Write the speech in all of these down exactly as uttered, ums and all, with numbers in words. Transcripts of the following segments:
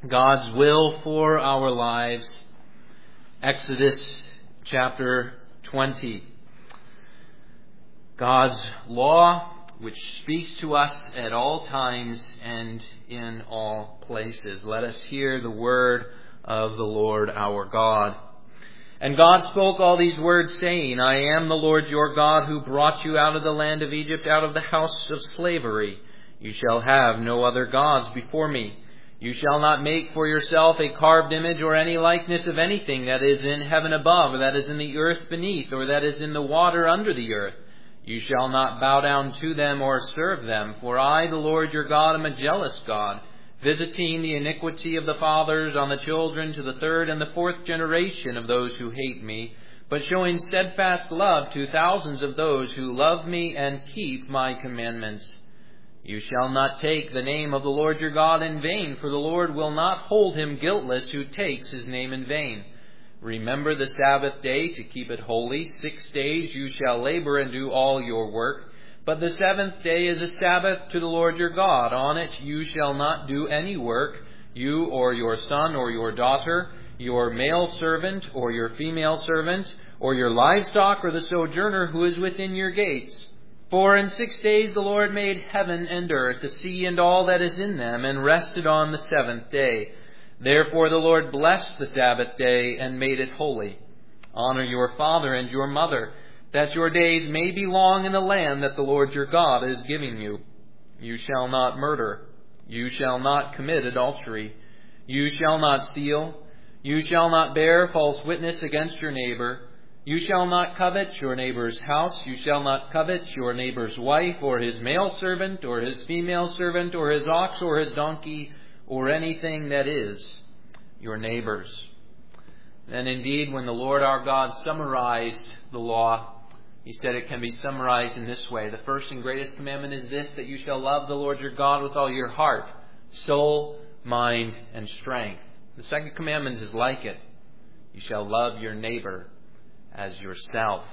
God's will for our lives. Exodus chapter twenty. God's law, which speaks to us at all times and in all places. Let us hear the word of the Lord our God. And God spoke all these words, saying, I am the Lord your God, who brought you out of the land of Egypt, out of the house of slavery. You shall have no other gods before me. You shall not make for yourself a carved image or any likeness of anything that is in heaven above, or that is in the earth beneath, or that is in the water under the earth. You shall not bow down to them or serve them, for I, the Lord your God, am a jealous God, visiting the iniquity of the fathers on the children to the third and the fourth generation of those who hate me, but showing steadfast love to thousands of those who love me and keep my commandments. You shall not take the name of the Lord your God in vain, for the Lord will not hold him guiltless who takes his name in vain. Remember the Sabbath day to keep it holy. Six days you shall labor and do all your work. But the seventh day is a Sabbath to the Lord your God. On it you shall not do any work, you or your son or your daughter, your male servant or your female servant, or your livestock or the sojourner who is within your gates. For in six days the Lord made heaven and earth, the sea and all that is in them, and rested on the seventh day. Therefore the Lord blessed the Sabbath day and made it holy. Honor your father and your mother, that your days may be long in the land that the Lord your God is giving you. You shall not murder. You shall not commit adultery. You shall not steal. You shall not bear false witness against your neighbor. You shall not covet your neighbor's house. You shall not covet your neighbor's wife, or his male servant, or his female servant, or his ox, or his donkey, or anything that is your neighbor's. And indeed, when the Lord our God summarized the law, he said it can be summarized in this way. The first and greatest commandment is this, that you shall love the Lord your God with all your heart, soul, mind, and strength. The second commandment is like it. You shall love your neighbor as yourself.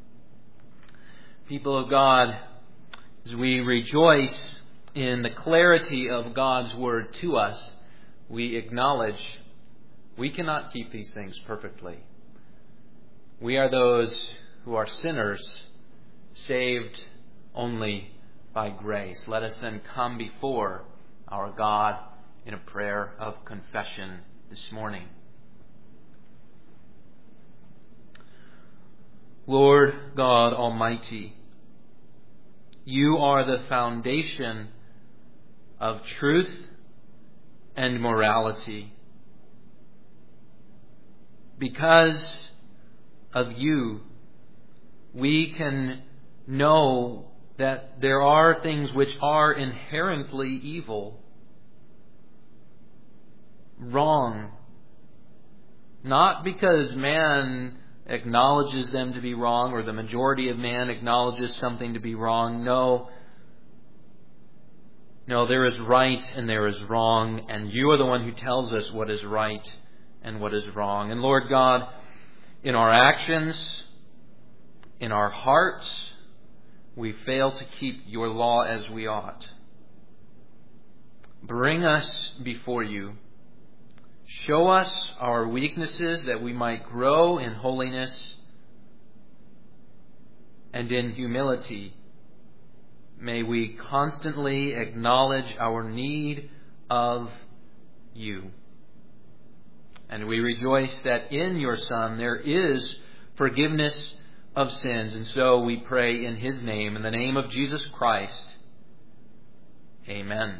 People of God, as we rejoice in the clarity of God's word to us, we acknowledge we cannot keep these things perfectly. We are those who are sinners, saved only by grace. Let us then come before our God in a prayer of confession this morning. Lord God Almighty, you are the foundation of truth and morality. Because of you, we can know that there are things which are inherently evil, wrong, not because man acknowledges them to be wrong, or the majority of man acknowledges something to be wrong. No. No, there is right and there is wrong, and you are the one who tells us what is right and what is wrong. And Lord God, in our actions, in our hearts, we fail to keep your law as we ought. Bring us before you. Show us our weaknesses that we might grow in holiness and in humility. May we constantly acknowledge our need of you. And we rejoice that in your Son there is forgiveness of sins. And so we pray in his name, in the name of Jesus Christ. Amen.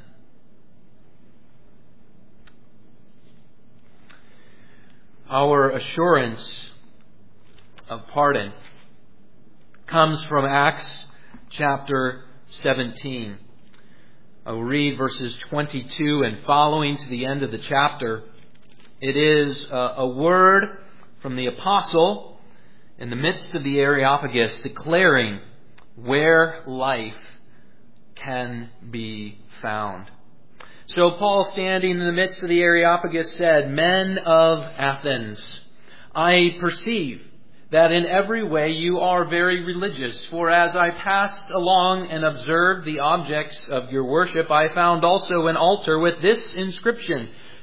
Our assurance of pardon comes from Acts chapter seventeen. I'll read verses twenty-two and following to the end of the chapter. It is a, a word from the apostle in the midst of the Areopagus declaring where life can be found. So Paul, standing in the midst of the Areopagus, said, Men of Athens, I perceive that in every way you are very religious. For as I passed along and observed the objects of your worship, I found also an altar with this inscription,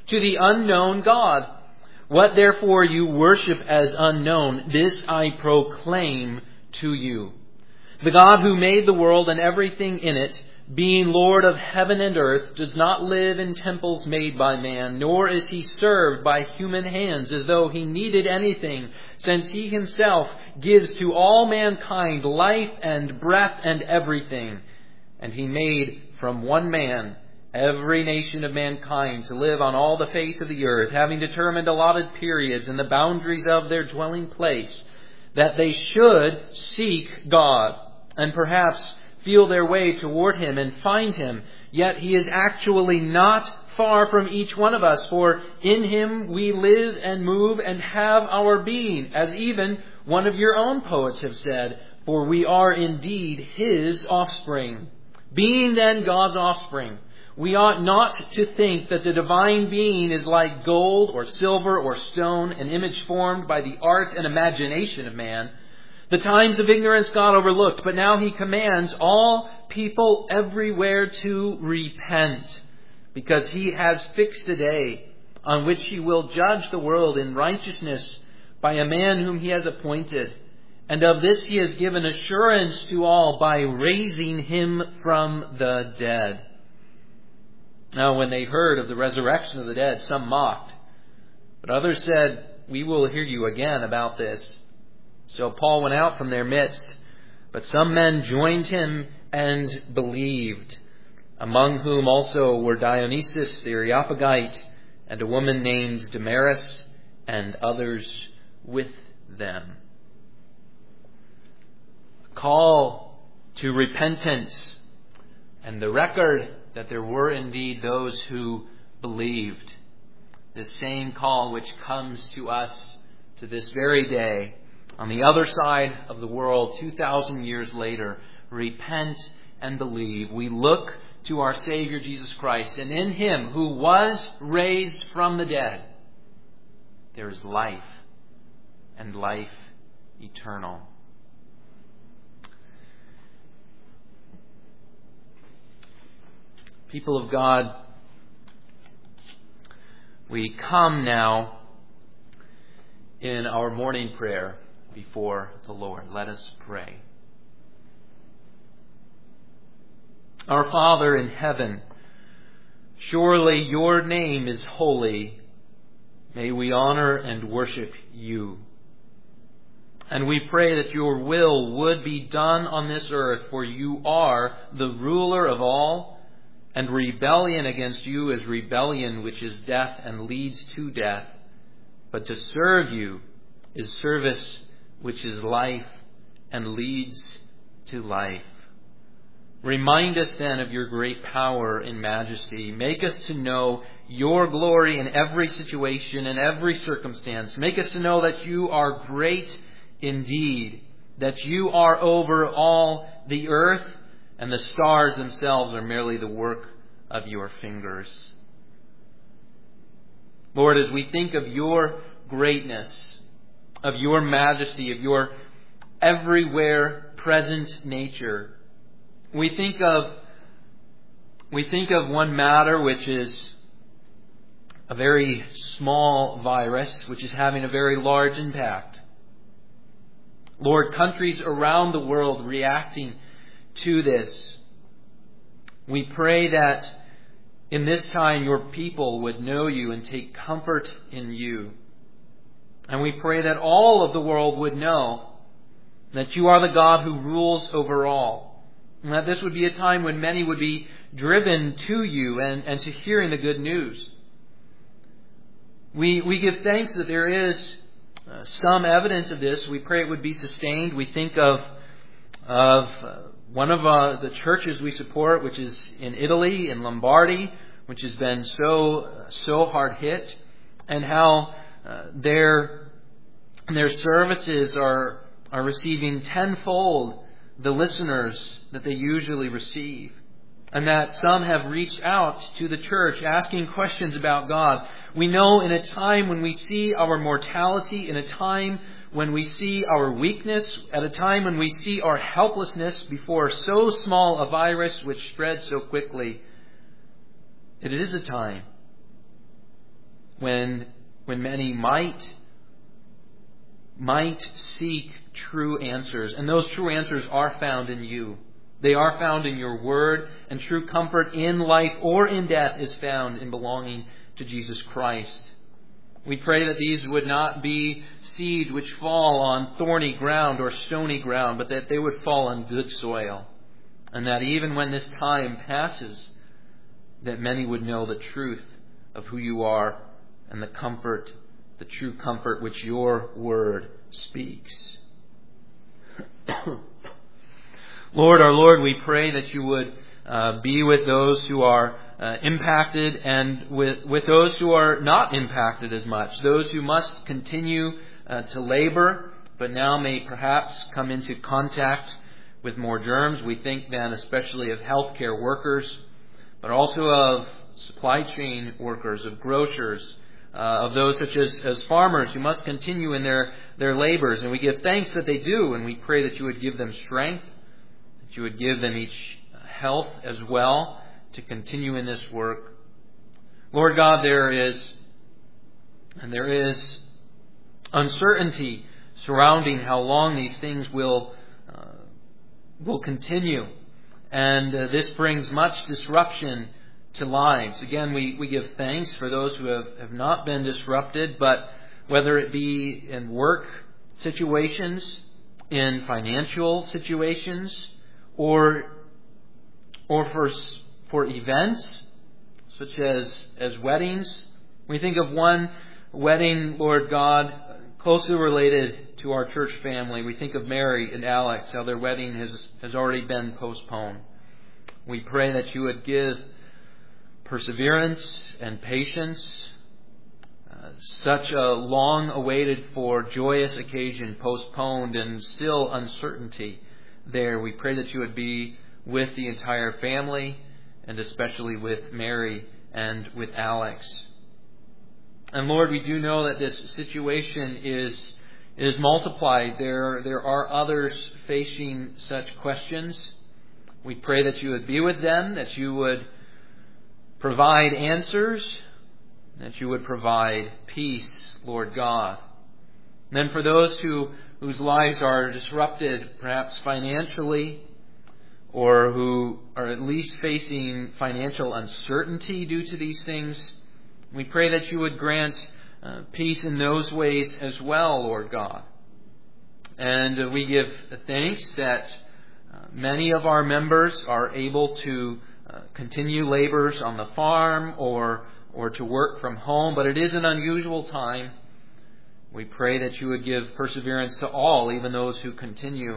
to the unknown God. What therefore you worship as unknown, this I proclaim to you. The God who made the world and everything in it, being Lord of heaven and earth, does not live in temples made by man, nor is he served by human hands as though he needed anything, since he himself gives to all mankind life and breath and everything. And he made from one man every nation of mankind to live on all the face of the earth, having determined allotted periods and the boundaries of their dwelling place, that they should seek God and perhaps feel their way toward Him and find Him. Yet He is actually not far from each one of us, for in Him we live and move and have our being, as even one of your own poets have said, for we are indeed His offspring. Being then God's offspring, we ought not to think that the divine being is like gold or silver or stone, an image formed by the art and imagination of man. The times of ignorance God overlooked, but now He commands all people everywhere to repent, because He has fixed a day on which He will judge the world in righteousness by a man whom He has appointed. And of this He has given assurance to all by raising Him from the dead. Now, when they heard of the resurrection of the dead, some mocked, but others said, we will hear you again about this. So Paul went out from their midst, but some men joined him and believed, among whom also were Dionysius the Areopagite and a woman named Damaris and others with them. A call to repentance and the record that there were indeed those who believed. The same call which comes to us to this very day, on the other side of the world, two thousand years later. Repent and believe. We look to our Savior Jesus Christ, and in Him, who was raised from the dead, there is life, and life eternal. People of God, we come now in our morning prayer before the Lord. Let us pray. Our Father in heaven, surely your name is holy. May we honor and worship you. And we pray that your will would be done on this earth, for you are the ruler of all, and rebellion against you is rebellion which is death and leads to death. But to serve you is service which is life and leads to life. Remind us then of your great power and majesty. Make us to know your glory in every situation and every circumstance. Make us to know that you are great indeed, that you are over all the earth, and the stars themselves are merely the work of your fingers. Lord, as we think of your greatness, of your majesty, of your everywhere present nature, we think of we think of one matter which is a very small virus, which is having a very large impact. Lord, countries around the world reacting to this. We pray that in this time your people would know you and take comfort in you. And we pray that all of the world would know that you are the God who rules over all. And that this would be a time when many would be driven to you and, and to hearing the good news. We, we give thanks that there is uh, some evidence of this. We pray it would be sustained. We think of, of uh, one of uh, the churches we support, which is in Italy, in Lombardy, which has been so so hard hit, and how uh, their their services are are receiving tenfold the listeners that they usually receive, and that some have reached out to the church asking questions about God. We know in a time when we see our mortality, in a time when we see our weakness, at a time when we see our helplessness before so small a virus which spreads so quickly, it is a time when when many might might seek true answers. And those true answers are found in you. They are found in your word, and true comfort in life or in death is found in belonging to Jesus Christ. We pray that these would not be seed which fall on thorny ground or stony ground, but that they would fall on good soil. And that even when this time passes, that many would know the truth of who you are and the comfort, the true comfort which your word speaks. Lord, our Lord, we pray that you would uh, be with those who are uh, impacted and with, with those who are not impacted as much. Those who must continue uh, to labor, but now may perhaps come into contact with more germs. We think then especially of healthcare workers, but also of supply chain workers, of grocers, uh, of those such as, as farmers who must continue in their, their labors. And we give thanks that they do, and we pray that you would give them strength, that you would give them each health as well to continue in this work. Lord God, there is, and there is uncertainty surrounding how long these things will uh, will continue. And uh, this brings much disruption to lives. Again, we, we give thanks for those who have, have not been disrupted, but whether it be in work situations, in financial situations, or or for for events such as as weddings. We think of one wedding, Lord God, closely related to our church family. We think of Mary and Alex, how their wedding has, has already been postponed. We pray that you would give perseverance and patience, uh, such a long awaited for joyous occasion postponed and still uncertainty there. We pray that you would be with the entire family, and especially with Mary and with Alex. And Lord, we do know that this situation is is multiplied. There, there are others facing such questions. We pray that you would be with them, that you would provide answers, that you would provide peace, Lord God. And then for those who whose lives are disrupted, perhaps financially, or who are at least facing financial uncertainty due to these things, we pray that you would grant uh, peace in those ways as well, Lord God. And uh, we give thanks that uh, many of our members are able to uh, continue labors on the farm or or to work from home, but it is an unusual time. We pray that you would give perseverance to all, even those who continue.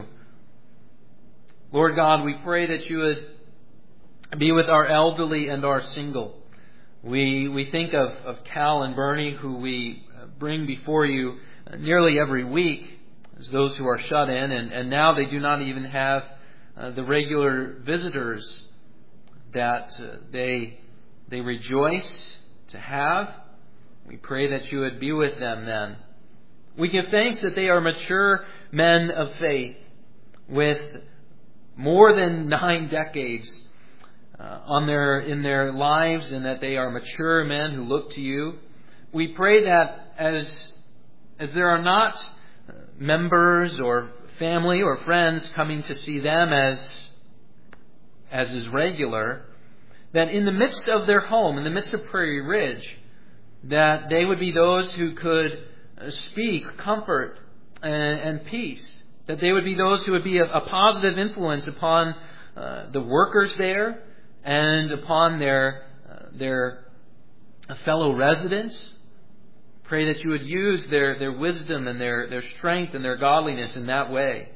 Lord God, we pray that you would be with our elderly and our single. We we think of, of Cal and Bernie, who we bring before you nearly every week as those who are shut in, and, and now they do not even have uh, the regular visitors that uh, they they rejoice to have. We pray that you would be with them then. We give thanks that they are mature men of faith with more than nine decades uh, on their in their lives, and that they are mature men who look to you. We pray that as as there are not members or family or friends coming to see them as as is regular, that in the midst of their home, in the midst of Prairie Ridge, that they would be those who could speak comfort and, and peace. That they would be those who would be a, a positive influence upon uh, the workers there and upon their uh, their fellow residents. Pray that you would use their, their wisdom and their, their strength and their godliness in that way.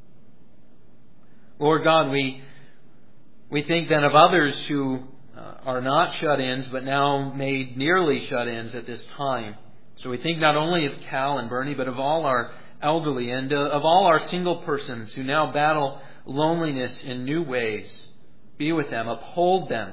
Lord God, we we think then of others who uh, are not shut-ins, but now made nearly shut-ins at this time. So we think not only of Cal and Bernie, but of all our elderly and uh, of all our single persons who now battle loneliness in new ways. Be with them, uphold them.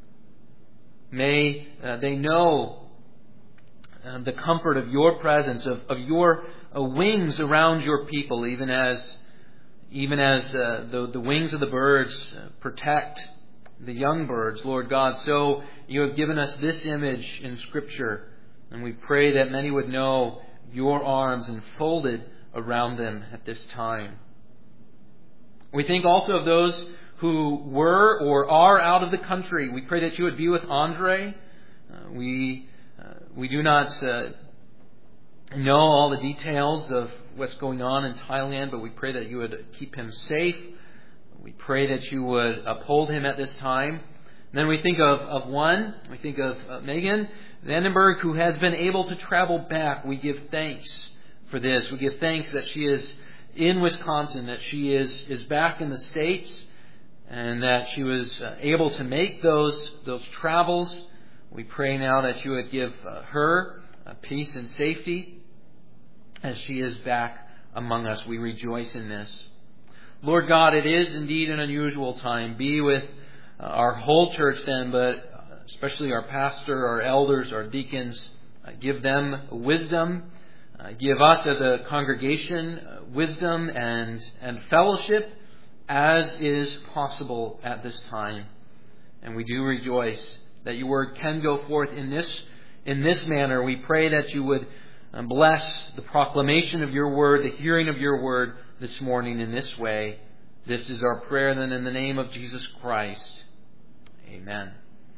May uh, they know uh, the comfort of your presence, of, of your uh, wings around your people, even as even as uh, the, the wings of the birds uh, protect the young birds, Lord God. So you have given us this image in Scripture And we pray that many would know your arms enfolded around them at this time. We think also of those who were or are out of the country. We pray that you would be with Andre. Uh, we uh, we do not uh, know all the details of what's going on in Thailand, but we pray that you would keep him safe. We pray that you would uphold him at this time. And then we think of, of one, we think of uh, Megan Vandenberg, who has been able to travel back. We give thanks for this. We give thanks that she is in Wisconsin, that she is, is back in the States, and that she was uh, able to make those, those travels. We pray now that you would give uh, her uh, peace and safety as she is back among us. We rejoice in this. Lord God, it is indeed an unusual time. Be with uh, our whole church then, but especially our pastor, our elders, our deacons. Uh, give them wisdom. Uh, give us as a congregation uh, wisdom and, and fellowship as is possible at this time. And we do rejoice that your word can go forth in this, in this manner. We pray that you would uh, bless the proclamation of your word, the hearing of your word this morning in this way. This is our prayer then in the name of Jesus Christ. Amen.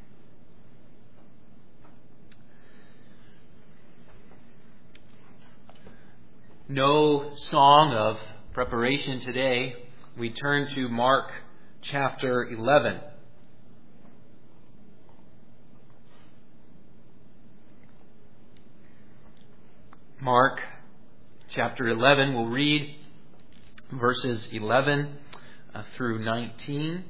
No song of preparation today. We turn to Mark chapter eleven. Mark chapter eleven, we'll read verses eleven uh, through nineteen.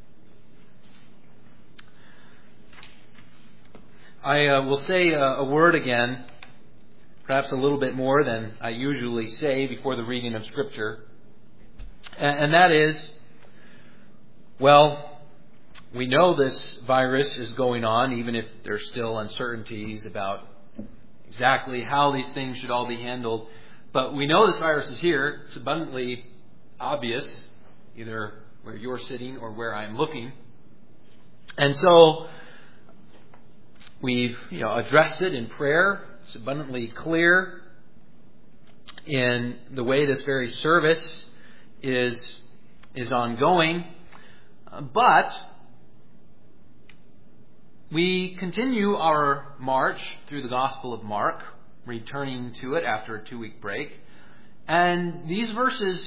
I uh, will say uh, a word again, perhaps a little bit more than I usually say before the reading of Scripture. And, and that is, well, we know this virus is going on, even if there's still uncertainties about exactly how these things should all be handled. But we know this virus is here. It's abundantly obvious, either where you're sitting or where I'm looking. And so we've you know, addressed it in prayer. It's abundantly clear in the way this very service is, is ongoing. But we continue our march through the Gospel of Mark, returning to it after a two-week break. And these verses,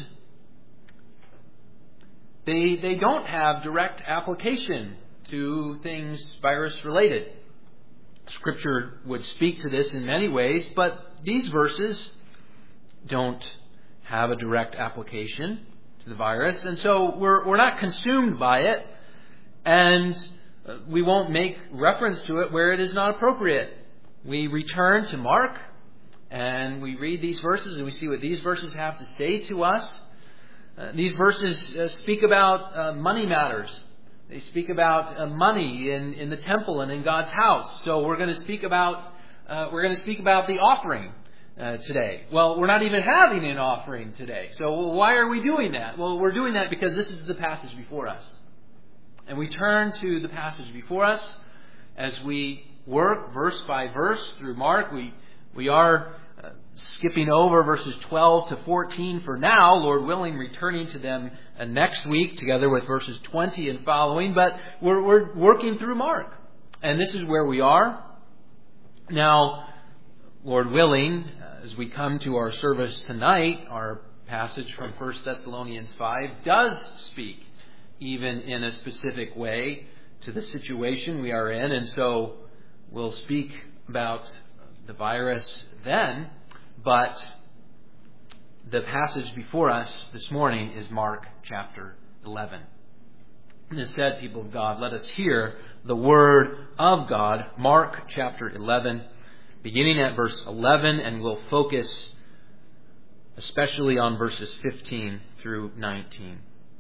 they, they don't have direct application to things virus-related. Scripture would speak to this in many ways, but these verses don't have a direct application to the virus. And so we're, we're not consumed by it, and we won't make reference to it where it is not appropriate. We return to Mark, and we read these verses, and we see what these verses have to say to us. Uh, these verses uh, speak about uh, money matters. They speak about uh, money in, in the temple and in God's house. So we're going to speak about uh, we're going to speak about the offering uh, today. Well, we're not even having an offering today. So why are we doing that? Well, we're doing that because this is the passage before us. And we turn to the passage before us as we work verse by verse through Mark. We we are uh, skipping over verses twelve to fourteen for now, Lord willing, returning to them uh, next week together with verses twenty and following. But we're, we're working through Mark. And this is where we are. Now, Lord willing, uh, as we come to our service tonight, our passage from First Thessalonians five does speak even in a specific way to the situation we are in. And so we'll speak about the virus then, but the passage before us this morning is Mark chapter eleven. And as said, people of God, let us hear the word of God. Mark chapter eleven, beginning at verse eleven, and we'll focus especially on verses fifteen through nineteen.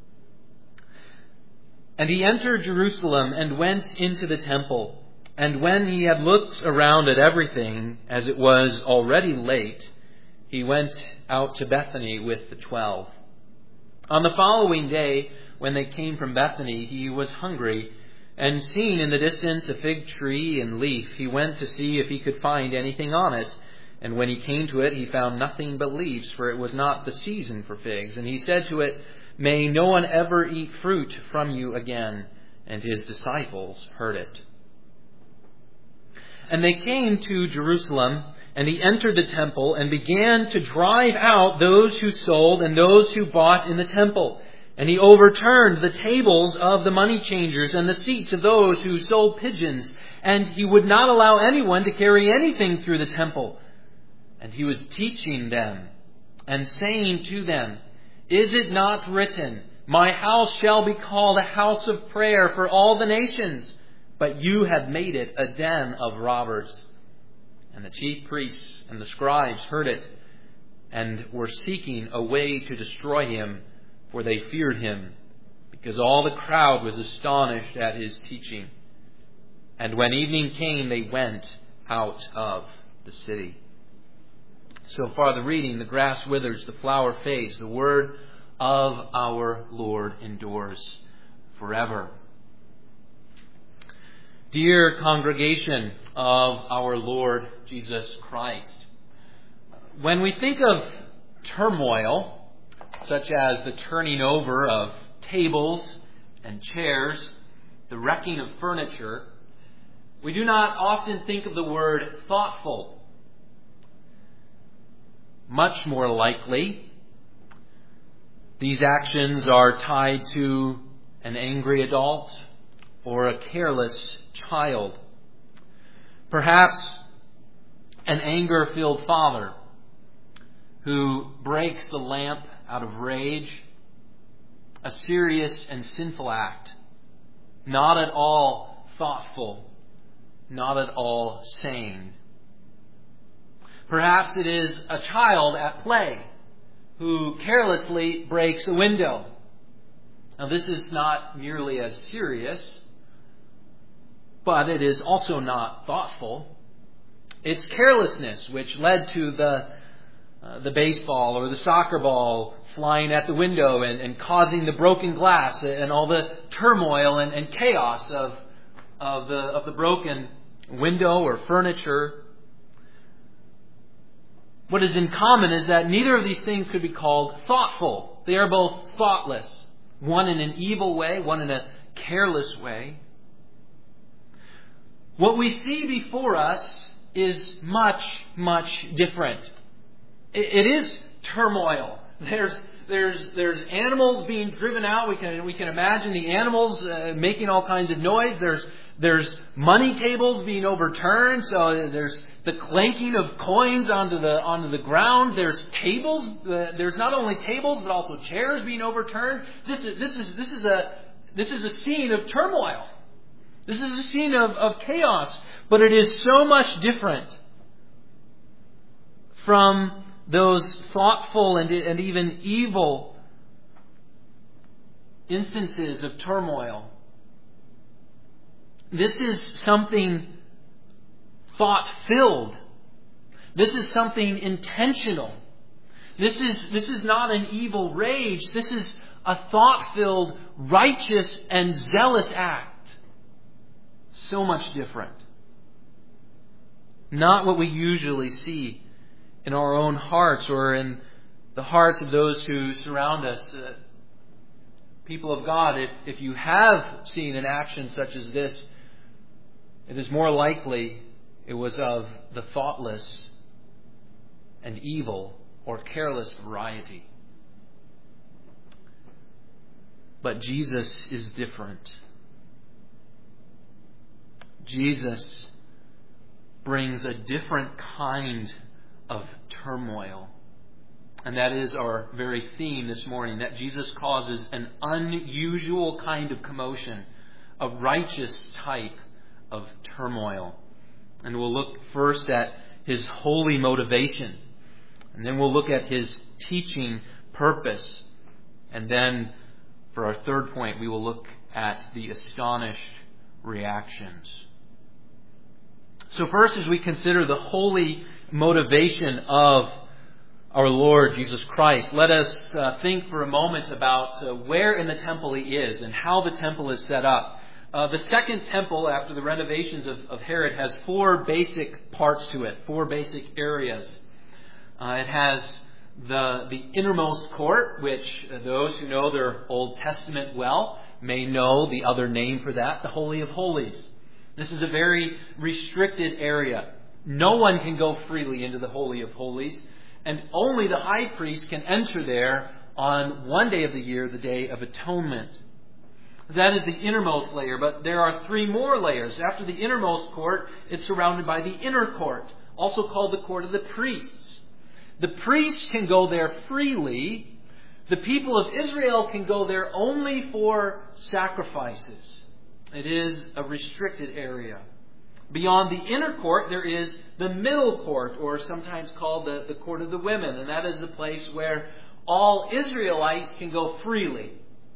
And he entered Jerusalem and went into the temple. And when he had looked around at everything, as it was already late, he went out to Bethany with the twelve. On the following day, when they came from Bethany, he was hungry. And seeing in the distance a fig tree in leaf, he went to see if he could find anything on it. And when he came to it, he found nothing but leaves, for it was not the season for figs. And he said to it, "May no one ever eat fruit from you again." And his disciples heard it. And they came to Jerusalem, and he entered the temple and began to drive out those who sold and those who bought in the temple. And he overturned the tables of the money changers and the seats of those who sold pigeons. And he would not allow anyone to carry anything through the temple. And he was teaching them and saying to them, "Is it not written, 'My house shall be called a house of prayer for all the nations'? But you have made it a den of robbers." And the chief priests and the scribes heard it and were seeking a way to destroy him, for they feared him, because all the crowd was astonished at his teaching. And when evening came, they went out of the city. So far the reading, the grass withers, the flower fades, the word of our Lord endures forever. Dear congregation of our Lord Jesus Christ, when we think of turmoil, such as the turning over of tables and chairs, the wrecking of furniture, we do not often think of the word thoughtful. Much more likely, these actions are tied to an angry adult or a careless child. Perhaps an anger-filled father who breaks the lamp out of rage, a serious and sinful act, not at all thoughtful, not at all sane. Perhaps it is a child at play who carelessly breaks a window. Now, this is not nearly as serious, but it is also not thoughtful. It's carelessness which led to the uh, the baseball or the soccer ball flying at the window and, and causing the broken glass and all the turmoil and, and chaos of of the of the broken window or furniture. What is in common is that neither of these things could be called thoughtful. They are both thoughtless. One in an evil way, one in a careless way. What we see before us is much, much different. It, it is turmoil. There's there's there's animals being driven out. We can we can imagine the animals uh, making all kinds of noise. There's there's money tables being overturned. So there's the clanking of coins onto the onto the ground. There's tables. Uh, there's not only tables but also chairs being overturned. This is this is this is a this is a scene of turmoil. This is a scene of, of chaos, but it is so much different from those thoughtful and, and even evil instances of turmoil. This is something thought-filled. This is something intentional. This is, this is not an evil rage. This is a thought-filled, righteous, and zealous act. So much different. Not what we usually see in our own hearts or in the hearts of those who surround us. Uh, people of God, if, if you have seen an action such as this, it is more likely it was of the thoughtless and evil or careless variety. But Jesus is different. Jesus brings a different kind of turmoil. And that is our very theme this morning, that Jesus causes an unusual kind of commotion, a righteous type of turmoil. And we'll look first at his holy motivation. And then we'll look at his teaching purpose. And then for our third point, we will look at the astonished reactions. So first, as we consider the holy motivation of our Lord Jesus Christ, let us uh, think for a moment about uh, where in the temple he is and how the temple is set up. Uh, the second temple, after the renovations of, of Herod, has four basic parts to it, four basic areas. Uh, it has the, the innermost court, which those who know their Old Testament well may know the other name for that, the Holy of Holies. This is a very restricted area. No one can go freely into the Holy of Holies, and only the high priest can enter there on one day of the year, the Day of Atonement. That is the innermost layer, but there are three more layers. After the innermost court, it's surrounded by the inner court, also called the court of the priests. The priests can go there freely. The people of Israel can go there only for sacrifices. It is a restricted area. Beyond the inner court, there is the middle court, or sometimes called the, the court of the women. And that is the place where all Israelites can go freely.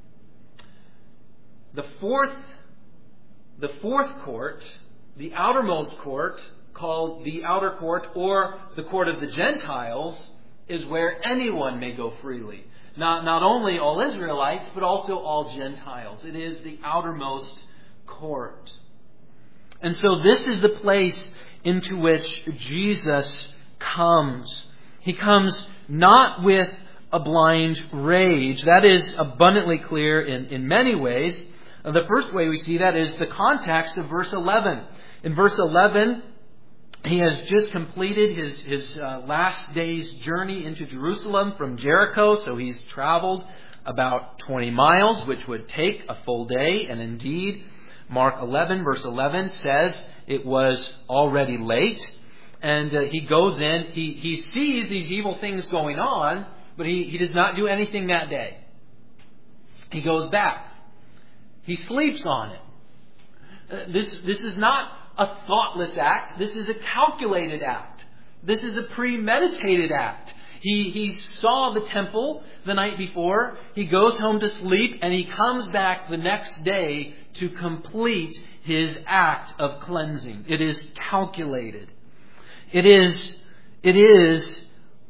The fourth, the fourth court, the outermost court, called the outer court or the court of the Gentiles, is where anyone may go freely. Not, not only all Israelites, but also all Gentiles. It is the outermost court. And so this is the place into which Jesus comes. He comes not with a blind rage. That is abundantly clear in, in many ways. The first way we see that is the context of verse eleven. In verse eleven, he has just completed his, his uh, last day's journey into Jerusalem from Jericho. So he's traveled about twenty miles, which would take a full day. And indeed, Mark eleven, verse eleven says it was already late. And uh, he goes in, he, he sees these evil things going on, but he, he does not do anything that day. He goes back. He sleeps on it. Uh, this, this is not a thoughtless act. This is a calculated act. This is a premeditated act. He, he saw the temple the night before. He goes home to sleep, and he comes back the next day to complete his act of cleansing. It is calculated. It is, it is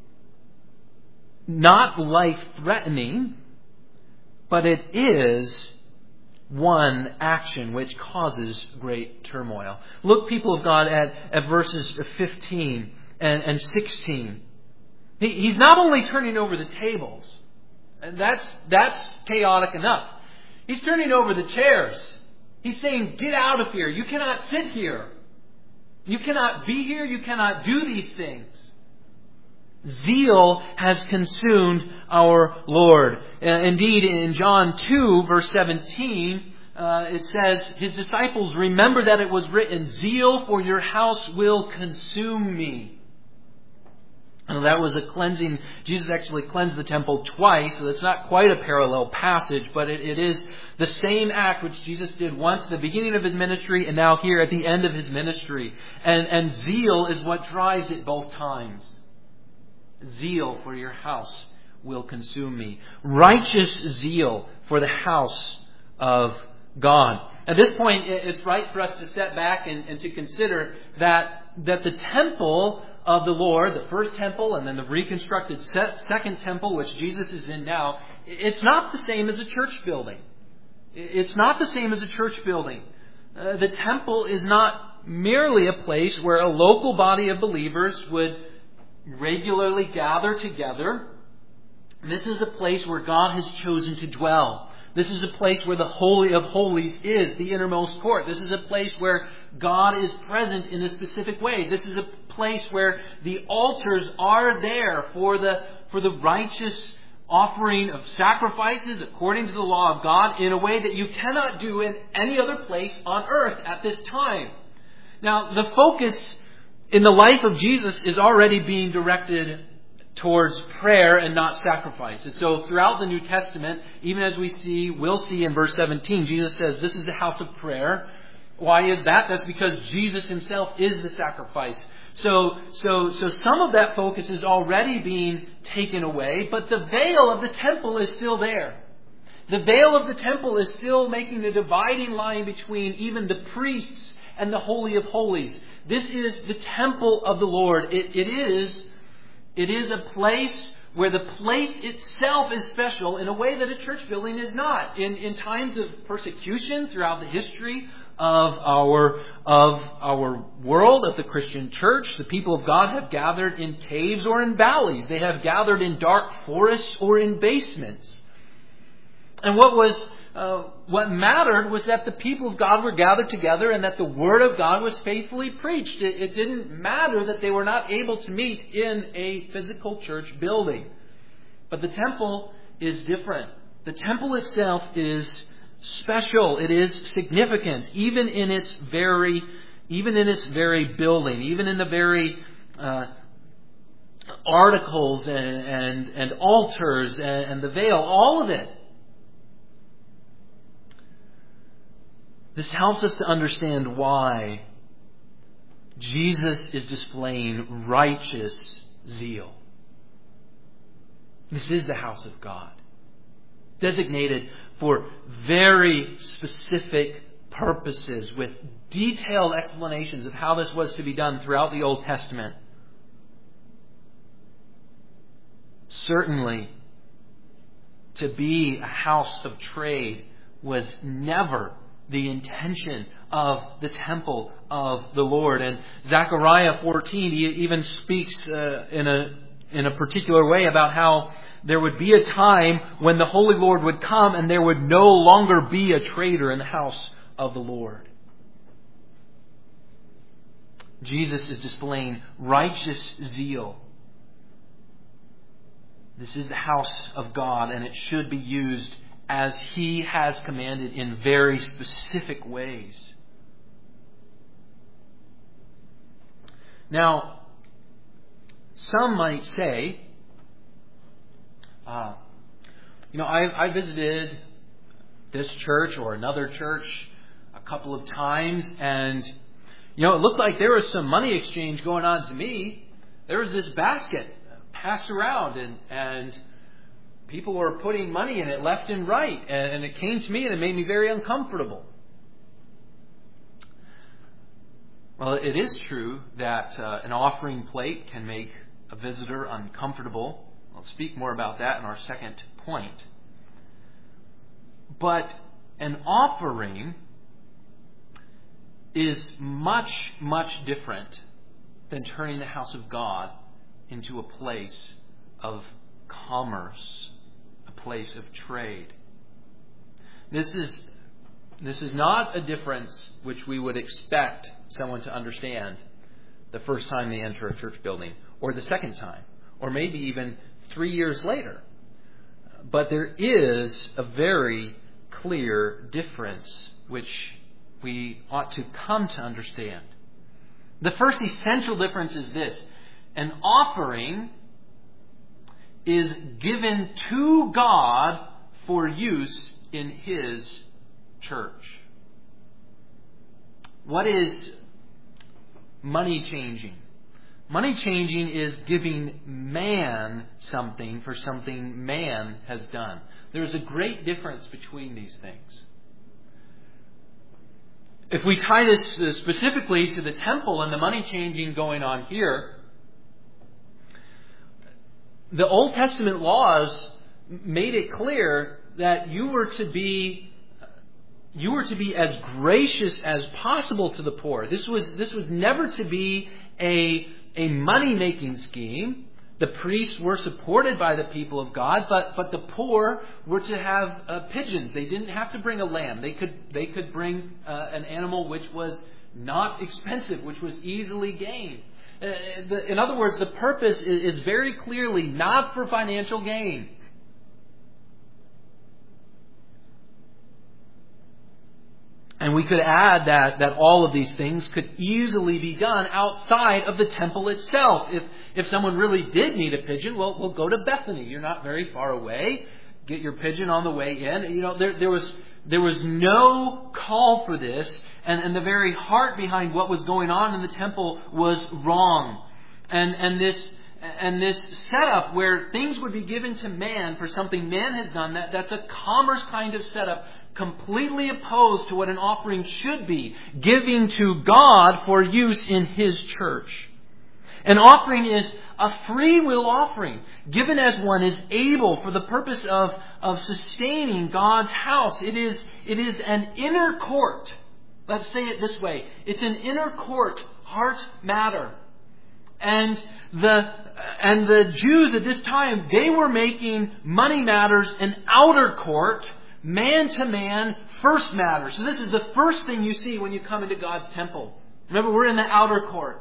not life-threatening, but it is one action which causes great turmoil. Look, people of God, at, at verses fifteen and, and sixteen. He, he's not only turning over the tables, and that's, that's chaotic enough. He's turning over the chairs. He's saying, get out of here. You cannot sit here. You cannot be here. You cannot do these things. Zeal has consumed our Lord. Uh, indeed, in John two, verse seventeen, uh, it says, his disciples, remember that it was written, zeal for your house will consume me. And that was a cleansing. Jesus actually cleansed the temple twice, so it's not quite a parallel passage, but it, it is the same act which Jesus did once at the beginning of his ministry and now here at the end of his ministry. And, and zeal is what drives it both times. Zeal for your house will consume me. Righteous zeal for the house of God. At this point, it's right for us to step back and, and to consider that, that the temple of the Lord, the first temple and then the reconstructed second temple, which Jesus is in now, it's not the same as a church building. It's not the same as a church building. Uh, the temple is not merely a place where a local body of believers would regularly gather together. This is a place where God has chosen to dwell. This is a place where the Holy of Holies is, the innermost court. This is a place where God is present in a specific way. This is a place where the altars are there for the, for the righteous offering of sacrifices according to the law of God in a way that you cannot do in any other place on earth at this time. Now, the focus in the life of Jesus is already being directed towards prayer and not sacrifice. And so throughout the New Testament, even as we see, we'll see in verse seventeen, Jesus says, this is a house of prayer. Why is that? That's because Jesus himself is the sacrifice. So, so, so some of that focus is already being taken away, but the veil of the temple is still there. The veil of the temple is still making the dividing line between even the priests and the Holy of Holies. This is the temple of the Lord. It, it is, it is a place where the place itself is special in a way that a church building is not. In, in times of persecution throughout the history of our, of our world, of the Christian church, the people of God have gathered in caves or in valleys. They have gathered in dark forests or in basements. And what was Uh, what mattered was that the people of God were gathered together and that the Word of God was faithfully preached. It, it didn't matter that they were not able to meet in a physical church building. But the temple is different. The temple itself is special. It is significant, even in its very, even in its very building, even in the very uh, articles and, and, and altars and, and the veil, all of it. This helps us to understand why Jesus is displaying righteous zeal. This is the house of God, designated for very specific purposes with detailed explanations of how this was to be done throughout the Old Testament. Certainly, to be a house of trade was never the intention of the temple of the Lord. And Zechariah fourteen, he even speaks uh, in a in a particular way about how there would be a time when the Holy Lord would come and there would no longer be a trader in the house of the Lord. Jesus is displaying righteous zeal. This is the house of God, and it should be used as He has commanded in very specific ways. Now, some might say, uh, you know, I, I visited this church or another church a couple of times, and, you know, it looked like there was some money exchange going on to me. There was this basket passed around, and, and people were putting money in it left and right. And it came to me and it made me very uncomfortable. Well, it is true that uh, an offering plate can make a visitor uncomfortable. I'll speak more about that in our second point. But an offering is much, much different than turning the house of God into a place of commerce, a place of trade. This is this is not a difference which we would expect someone to understand the first time they enter a church building, or the second time, or maybe even three years later. But there is a very clear difference which we ought to come to understand. The first essential difference is this: an offering is given to God for use in His church. What is money changing? Money changing is giving man something for something man has done. There is a great difference between these things. If we tie this specifically to the temple and the money changing going on here, the Old Testament laws made it clear that you were to be you were to be as gracious as possible to the poor. This was this was never to be a a money-making scheme. The priests were supported by the people of God, but but the poor were to have uh, pigeons. They didn't have to bring a lamb. They could they could bring uh, an animal which was not expensive, which was easily gained. Uh, the, in other words, the purpose is, is very clearly not for financial gain. And we could add that, that all of these things could easily be done outside of the temple itself. If if someone really did need a pigeon, well, we'll go to Bethany. You're not very far away. Get your pigeon on the way in. You know, there, there was there was no call for this, and, and the very heart behind what was going on in the temple was wrong. And and this and this setup where things would be given to man for something man has done, that, that's a commerce kind of setup, completely opposed to what an offering should be, giving to God for use in His church. An offering is a free will offering, given as one is able for the purpose of, of sustaining God's house. It is, it is an inner court. Let's say it this way. It's an inner court heart matter. And the, and the Jews at this time, they were making money matters an outer court, man to man, first matter. So this is the first thing you see when you come into God's temple. Remember, we're in the outer court.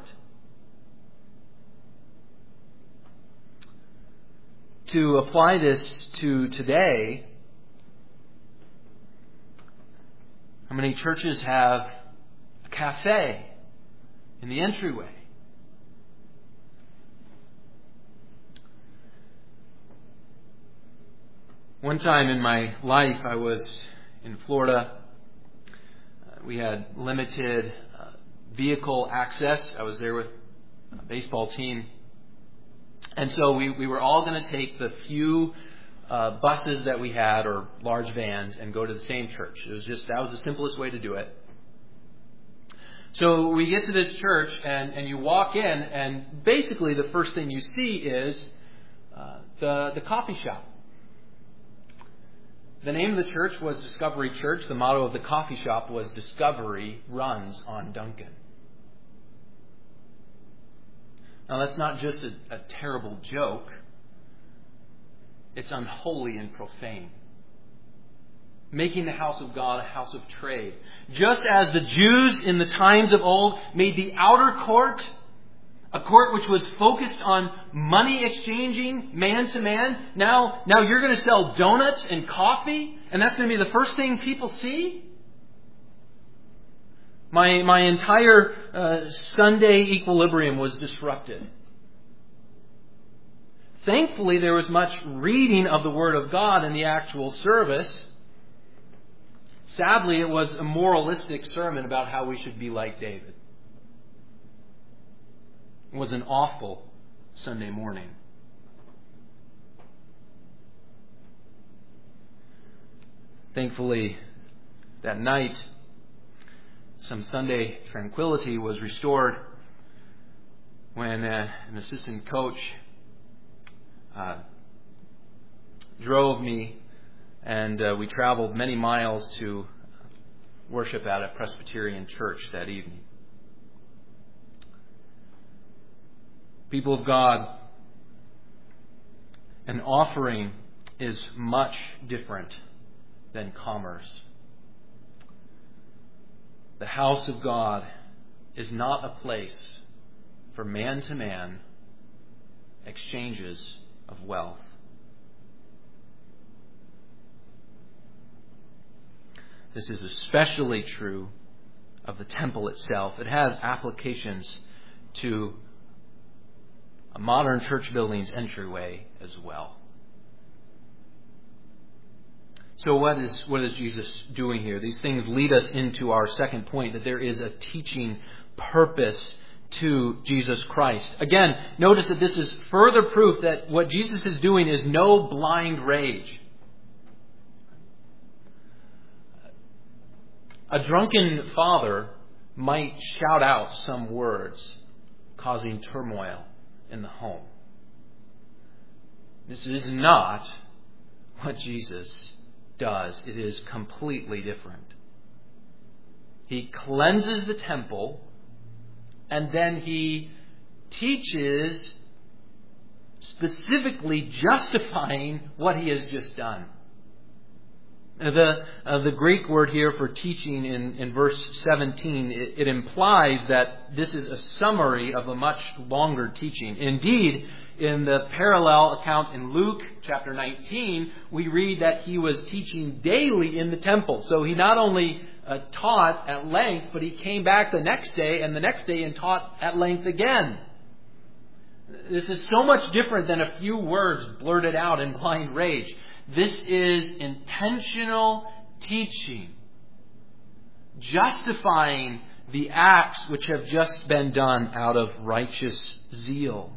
To apply this to today, how many churches have a cafe in the entryway? One time in my life, I was in Florida. Uh, we had limited uh, vehicle access. I was there with a baseball team. And so we, we were all going to take the few uh, buses that we had, or large vans, and go to the same church. It was just, that was the simplest way to do it. So we get to this church, and, and you walk in, and basically the first thing you see is uh, the, the coffee shop. The name of the church was Discovery Church. The motto of the coffee shop was Discovery Runs on Duncan. Now, that's not just a, a terrible joke. It's unholy and profane. Making the house of God a house of trade. Just as the Jews in the times of old made the outer court a court which was focused on money exchanging man to man, now, now you're going to sell donuts and coffee, and that's going to be the first thing people see? My my entire uh, Sunday equilibrium was disrupted. Thankfully, there was much reading of the Word of God in the actual service. Sadly, it was a moralistic sermon about how we should be like David. It was an awful Sunday morning. Thankfully, that night, some Sunday tranquility was restored when uh, an assistant coach uh, drove me, and uh, we traveled many miles to worship at a Presbyterian church that evening. People of God, an offering is much different than commerce. The house of God is not a place for man-to-man exchanges of wealth. This is especially true of the temple itself. It has applications to a modern church building's entryway as well. So what is what is Jesus doing here? These things lead us into our second point, that there is a teaching purpose to Jesus Christ. Again, notice that this is further proof that what Jesus is doing is no blind rage. A drunken father might shout out some words, causing turmoil in the home. This is not what Jesus does. It is completely different. He cleanses the temple, and then he teaches, specifically justifying what he has just done. The uh, the Greek word here for teaching in, in verse seventeen, it, it implies that this is a summary of a much longer teaching. Indeed, in the parallel account in Luke chapter nineteen, we read that he was teaching daily in the temple. So he not only uh, taught at length, but he came back the next day and the next day and taught at length again. This is so much different than a few words blurted out in blind rage. This is intentional teaching, justifying the acts which have just been done out of righteous zeal.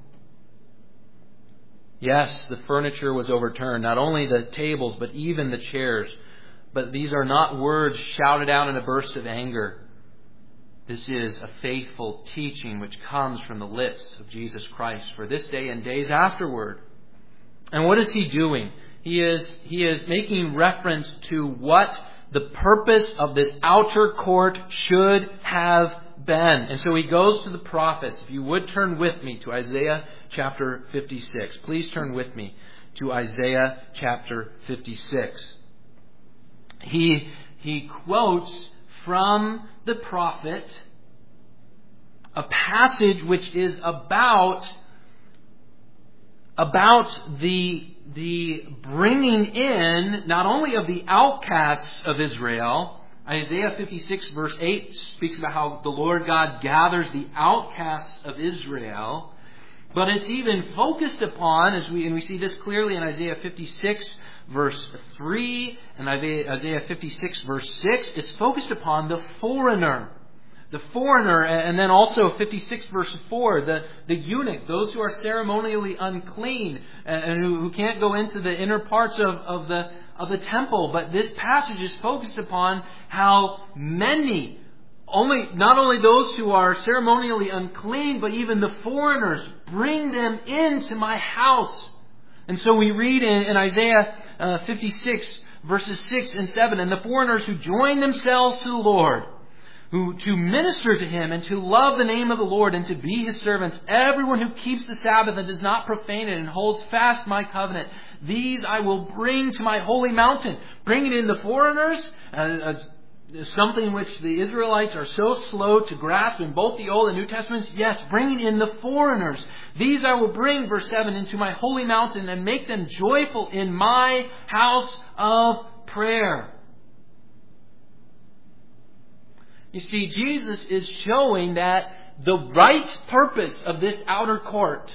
Yes, the furniture was overturned, not only the tables, but even the chairs. But these are not words shouted out in a burst of anger. This is a faithful teaching which comes from the lips of Jesus Christ for this day and days afterward. And what is he doing? He is, he is making reference to what the purpose of this outer court should have been. And so he goes to the prophets. If you would turn with me to Isaiah chapter fifty-six. Please turn with me to Isaiah chapter fifty-six. He, he quotes from the prophet a passage which is about, about the, the bringing in not only of the outcasts of Israel. Isaiah fifty-six verse eight speaks about how the Lord God gathers the outcasts of Israel. But it's even focused upon, as we and we see this clearly in Isaiah fifty-six verse three and Isaiah fifty-six verse six, it's focused upon the foreigner. The foreigner, and then also fifty-six verse four, the, the eunuch, those who are ceremonially unclean and who, who can't go into the inner parts of, of the of the temple. But this passage is focused upon how many, only not only those who are ceremonially unclean, but even the foreigners, bring them into my house. And so we read in, in Isaiah uh, fifty-six verses six and seven, and the foreigners who join themselves to the Lord, who to minister to Him and to love the name of the Lord and to be His servants, everyone who keeps the Sabbath and does not profane it and holds fast my covenant, these I will bring to my holy mountain. Bringing in the foreigners, uh, uh, something which the Israelites are so slow to grasp in both the Old and New Testaments. Yes, bringing in the foreigners. These I will bring, verse seven, into my holy mountain and make them joyful in my house of prayer. You see, Jesus is showing that the right purpose of this outer court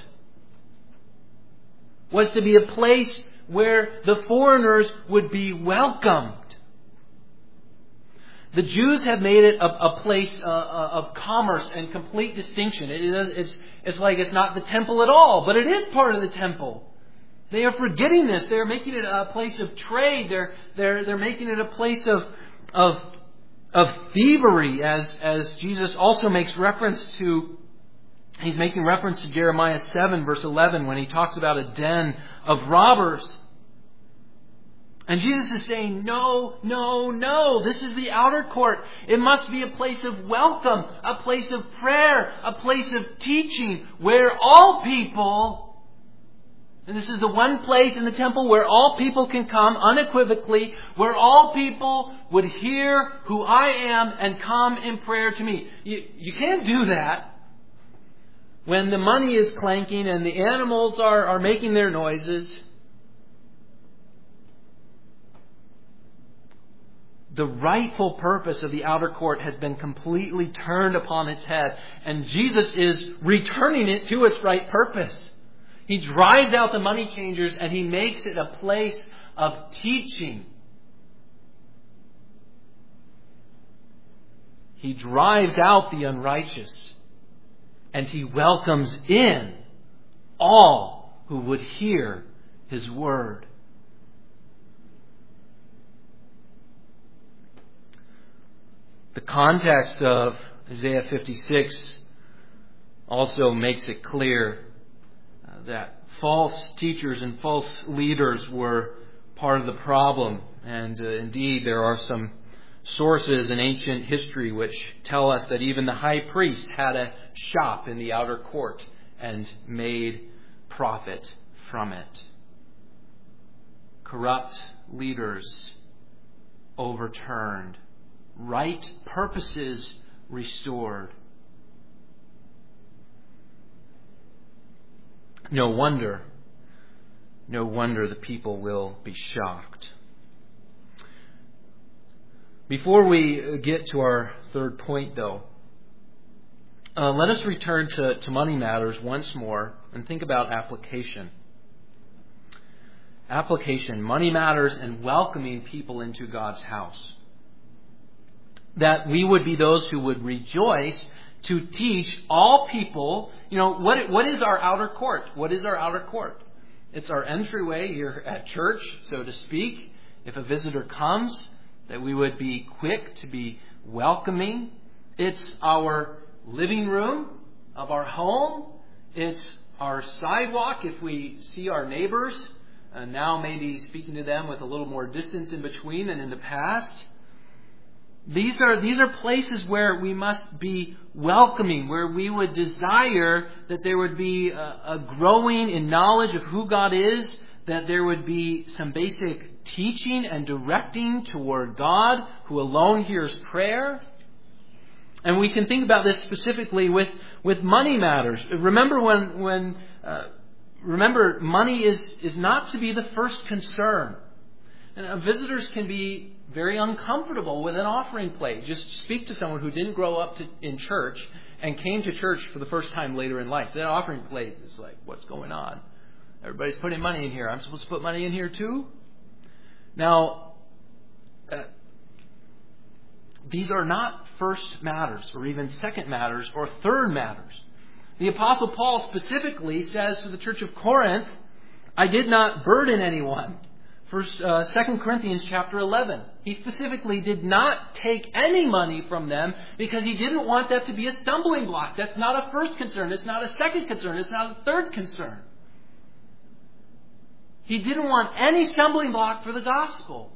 was to be a place where the foreigners would be welcomed. The Jews have made it a, a place uh, of commerce and complete distinction. It is, it's, it's like it's not the temple at all, but it is part of the temple. They are forgetting this. They're making it a place of trade. They're they're they're making it a place of of of thievery, as as Jesus also makes reference to. He's making reference to Jeremiah seven verse eleven when he talks about a den of robbers. And Jesus is saying, no, no, no. This is the outer court. It must be a place of welcome, a place of prayer, a place of teaching where all people, and this is the one place in the temple where all people can come unequivocally, where all people would hear who I am and come in prayer to me. You, you can't do that when the money is clanking and the animals are, are making their noises. The rightful purpose of the outer court has been completely turned upon its head. And Jesus is returning it to its right purpose. He drives out the money changers and He makes it a place of teaching. He drives out the unrighteous. And He welcomes in all who would hear His word. The context of Isaiah fifty-six also makes it clear that false teachers and false leaders were part of the problem. And uh, indeed, there are some sources in ancient history which tell us that even the high priest had a shop in the outer court and made profit from it. Corrupt leaders overturned. Right purposes restored. No wonder, no wonder the people will be shocked. Before we get to our third point, though, uh, let us return to, to money matters once more and think about application. Application, money matters, and welcoming people into God's house. That we would be those who would rejoice to teach all people. You know, what what is our outer court? What is our outer court? It's our entryway here at church, so to speak. If a visitor comes, that we would be quick to be welcoming It's our living room of our home. It's our sidewalk if we see our neighbors. Uh, now maybe speaking to them with a little more distance in between than in the past. These are these are places where we must be welcoming, where we would desire that there would be a, a growing in knowledge of who God is, that there would be some basic teaching and directing toward God, who alone hears prayer. And we can think about this specifically with, with money matters. Remember when when uh, remember money is is not to be the first concern. And uh, visitors can be very uncomfortable with an offering plate. Just speak to someone who didn't grow up to, in church and came to church for the first time later in life. That offering plate is like, what's going on? Everybody's putting money in here. I'm supposed to put money in here too? Now, uh, these are not first matters or even second matters or third matters. The Apostle Paul specifically says to the church of Corinth, I did not burden anyone. First, uh, Second Corinthians chapter eleven. He specifically did not take any money from them because he didn't want that to be a stumbling block. That's not a first concern. It's not a second concern. It's not a third concern. He didn't want any stumbling block for the gospel.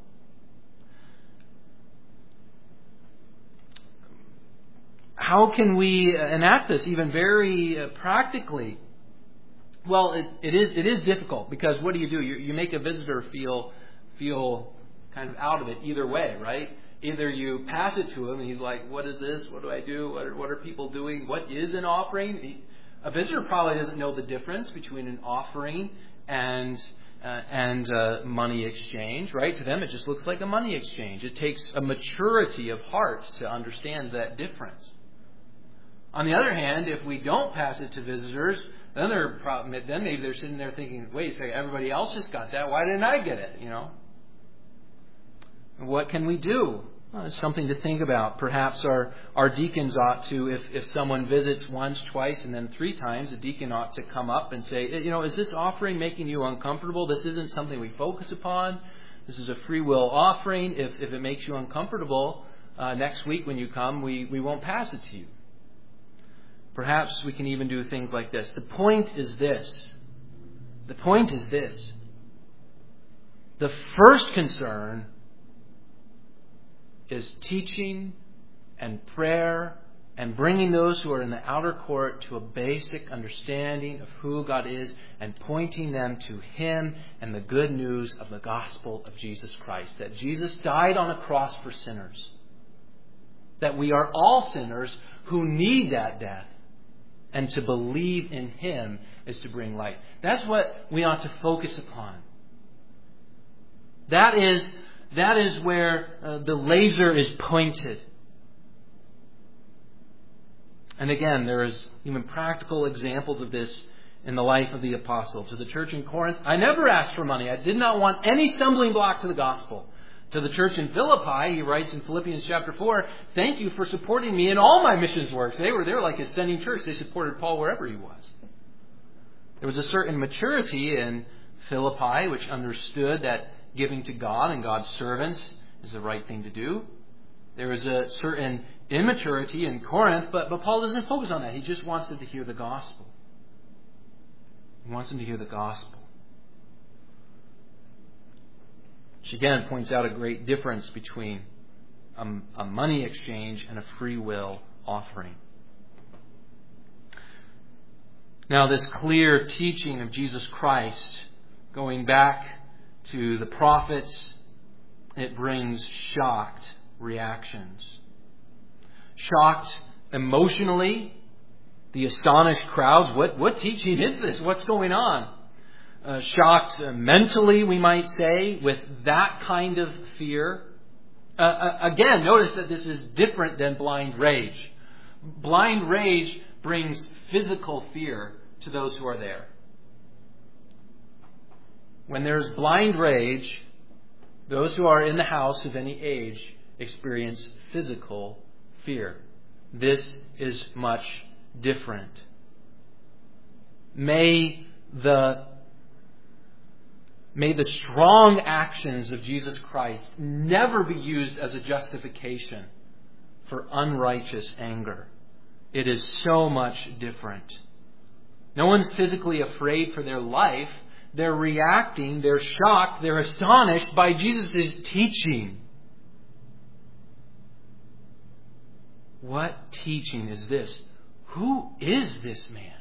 How can we enact this even very uh, practically? Well, it, it is it is difficult because what do you do? You, you make a visitor feel feel kind of out of it either way, right? Either you pass it to him and he's like, "What is this? What do I do? What are, what are people doing? What is an offering?" He, a visitor probably doesn't know the difference between an offering and uh, and uh, money exchange, right? To them, it just looks like a money exchange. It takes a maturity of heart to understand that difference. On the other hand, if we don't pass it to visitors, then they're probably, then maybe they're sitting there thinking, wait a second, everybody else just got that. Why didn't I get it? You know? What can we do? Well, it's something to think about. Perhaps our, our deacons ought to, if, if someone visits once, twice, and then three times, a deacon ought to come up and say, you know, is this offering making you uncomfortable? This isn't something we focus upon. This is a free will offering. If, if it makes you uncomfortable, uh, next week when you come, we, we won't pass it to you. Perhaps we can even do things like this. The point is this. The point is this. The first concern is teaching and prayer and bringing those who are in the outer court to a basic understanding of who God is and pointing them to Him and the good news of the gospel of Jesus Christ. That Jesus died on a cross for sinners. That we are all sinners who need that death. And to believe in Him is to bring life. That's what we ought to focus upon. That is, that is where uh, the laser is pointed. And again, there is even practical examples of this in the life of the apostle. To the church in Corinth, I never asked for money. I did not want any stumbling block to the gospel. To the church in Philippi, he writes in Philippians chapter four, thank you for supporting me in all my missions works. They were there like his sending church. They supported Paul wherever he was. There was a certain maturity in Philippi which understood that giving to God and God's servants is the right thing to do. There was a certain immaturity in Corinth, but, but Paul doesn't focus on that. He just wants them to hear the gospel. He wants them to hear the gospel. Which again points out a great difference between a, a money exchange and a free will offering. Now, this clear teaching of Jesus Christ, going back to the prophets, it brings shocked reactions. Shocked emotionally, the astonished crowds. What, what teaching is this? What's going on? Uh, shocked uh, mentally, we might say, with that kind of fear. Uh, uh, again, notice that this is different than blind rage. Blind rage brings physical fear to those who are there. When there's blind rage, those who are in the house of any age experience physical fear. This is much different. May the May the strong actions of Jesus Christ never be used as a justification for unrighteous anger. It is so much different. No one's physically afraid for their life. They're reacting, they're shocked, they're astonished by Jesus' teaching. What teaching is this? Who is this man?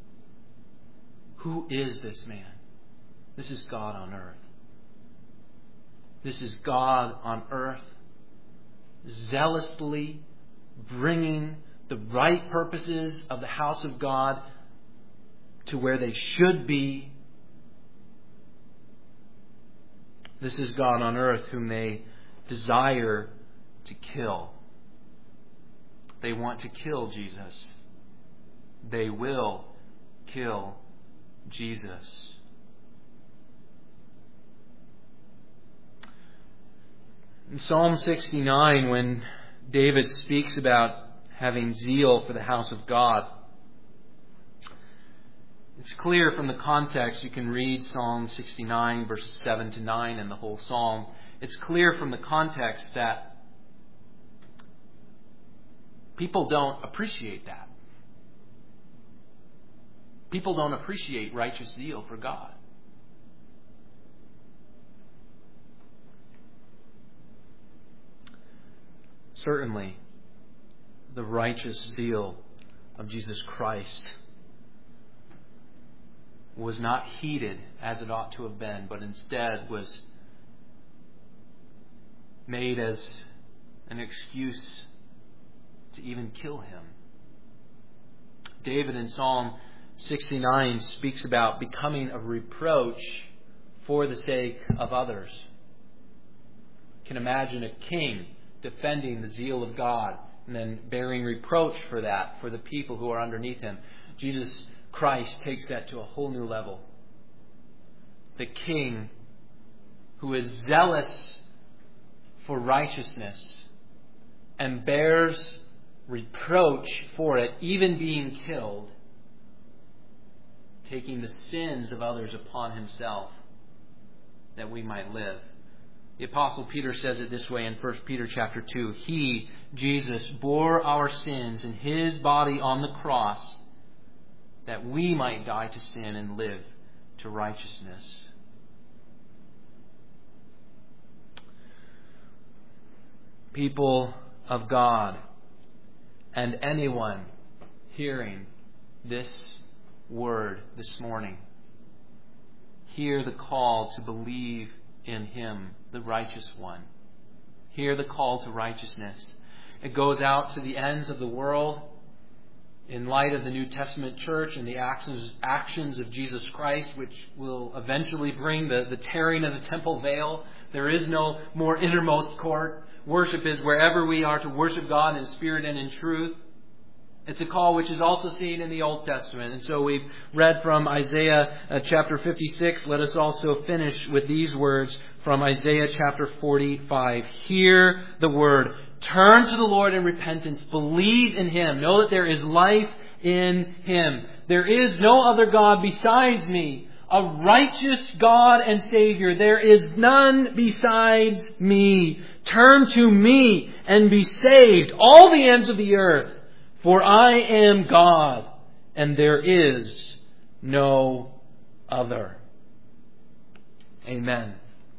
Who is this man? This is God on earth. This is God on earth, zealously bringing the right purposes of the house of God to where they should be. This is God on earth whom they desire to kill. They want to kill Jesus. They will kill Jesus. In Psalm sixty-nine, when David speaks about having zeal for the house of God, it's clear from the context. You can read Psalm sixty-nine, verses seven to nine, and the whole psalm. It's clear from the context that people don't appreciate that. People don't appreciate righteous zeal for God. Certainly, the righteous zeal of Jesus Christ was not heeded as it ought to have been, but instead was made as an excuse to even kill him. David in Psalm sixty-nine speaks about becoming a reproach for the sake of others. You can imagine a king defending the zeal of God and then bearing reproach for that for the people who are underneath him. Jesus Christ takes that to a whole new level. The king who is zealous for righteousness and bears reproach for it, even being killed, taking the sins of others upon himself that we might live. The Apostle Peter says it this way in First Peter chapter two. He, Jesus, bore our sins in his body on the cross that we might die to sin and live to righteousness. People of God, and anyone hearing this word this morning, hear the call to believe in him, the righteous one. Hear the call to righteousness. It goes out to the ends of the world in light of the New Testament church and the actions, actions of Jesus Christ, which will eventually bring the, the tearing of the temple veil. There is no more innermost court. Worship is wherever we are to worship God in spirit and in truth. It's a call which is also seen in the Old Testament. And so we've read from Isaiah uh, chapter fifty-six. Let us also finish with these words from Isaiah chapter forty-five. Hear the word. Turn to the Lord in repentance. Believe in him. Know that there is life in him. There is no other God besides me, a righteous God and Savior. There is none besides me. Turn to me and be saved, all the ends of the earth. For I am God, and there is no other. Amen.